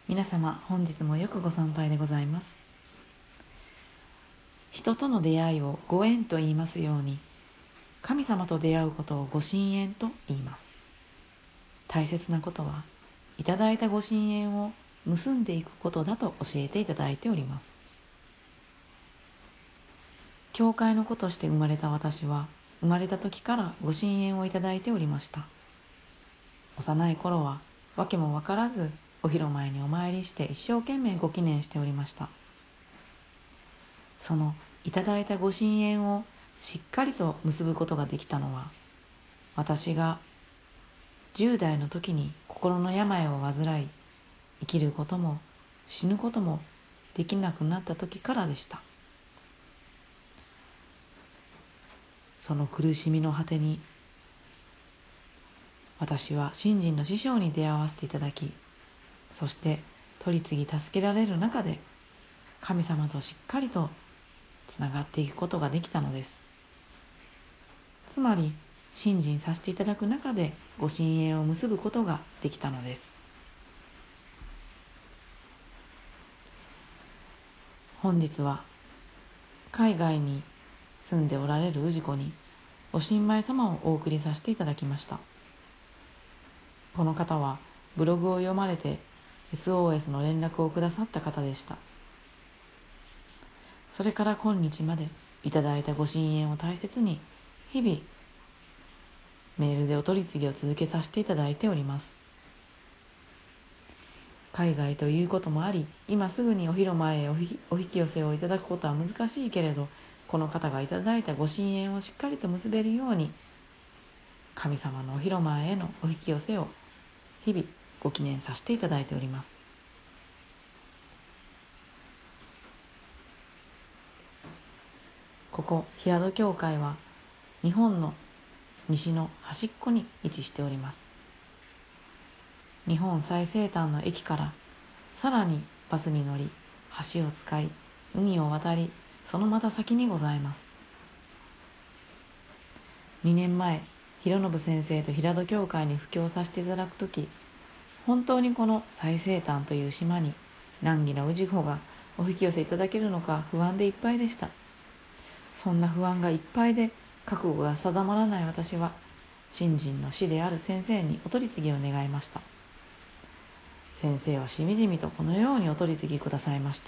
皆様、本日もよくご参拝でございます。人との出会いをご縁と言いますように、神様と出会うことをご神縁と言います。大切なことは、いただいたご神縁を結んでいくことだと教えていただいております。教会の子として生まれた私は、生まれた時からご神縁をいただいておりました。幼い頃は、わけもわからず、お広前にお参りして一生懸命ご祈念しておりました。そのいただいたご神縁をしっかりと結ぶことができたのは、私が10代の時に心の病を患い、生きることも死ぬこともできなくなった時からでした。その苦しみの果てに、私は信心の師匠に出会わせていただき、そして取り次ぎ助けられる中で、神様としっかりとつながっていくことができたのです。つまり、信心させていただく中でご神縁を結ぶことができたのです。本日は、海外に住んでおられる氏子に、お新米様をお送りさせていただきました。この方は、ブログを読まれて、SOS の連絡をくださった方でした。それから今日までいただいたご神縁を大切に、日々、メールでお取り次ぎを続けさせていただいております。海外ということもあり、今すぐにお広前へお引き寄せをいただくことは難しいけれど、この方がいただいたご神縁をしっかりと結べるように、神様のお広前へのお引き寄せを日々ご記念させていただいております。ここ平戸教会は日本の西の端っこに位置しております。日本最西端の駅からさらにバスに乗り、橋を使い、海を渡り、そのまた先にございます。2年前、広信先生と平戸教会に布教させていただくとき、本当にこの最西端という島に難儀な氏子がお引き寄せいただけるのか不安でいっぱいでした。そんな不安がいっぱいで覚悟が定まらない私は、信心の師である先生にお取り次ぎを願いました。先生はしみじみとこのようにお取り次ぎくださいました。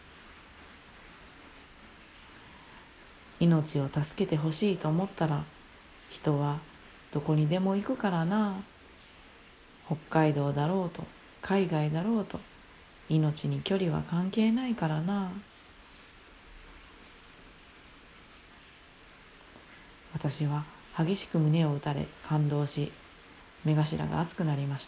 命を助けてほしいと思ったら、人はどこにでも行くからな。北海道だろうと、海外だろうと、命に距離は関係ないからな。私は激しく胸を打たれ感動し、目頭が熱くなりました。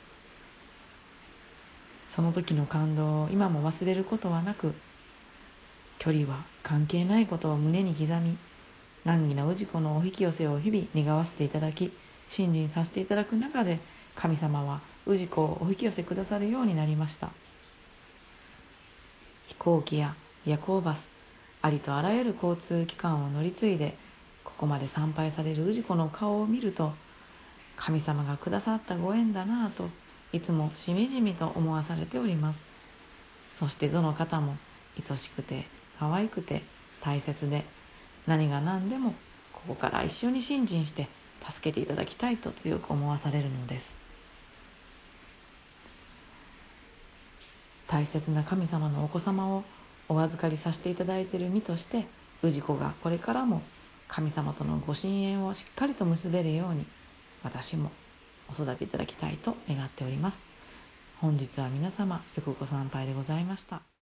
その時の感動を今も忘れることはなく、距離は関係ないことを胸に刻み、難儀な氏子のお引き寄せを日々願わせていただき、信心させていただく中で、神様は氏子をお引き寄せくださるようになりました。飛行機や夜行バス、ありとあらゆる交通機関を乗り継いで、ここまで参拝される氏子の顔を見ると、神様がくださったご縁だなぁと、いつもしみじみと思わされております。そしてどの方も愛しくて、可愛くて、大切で、何が何でもここから一緒に信心して助けていただきたいと強く思わされるのです。大切な神様のお子様をお預かりさせていただいている身として、氏子がこれからも神様とのご神縁をしっかりと結べるように、私もお育ていただきたいと願っております。本日は皆様よくご参拝でございました。